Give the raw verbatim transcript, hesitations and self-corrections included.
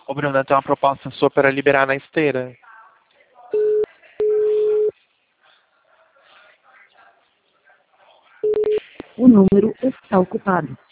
Ô, Bruna, tem uma proposta sua para liberar na esteira. O número está ocupado.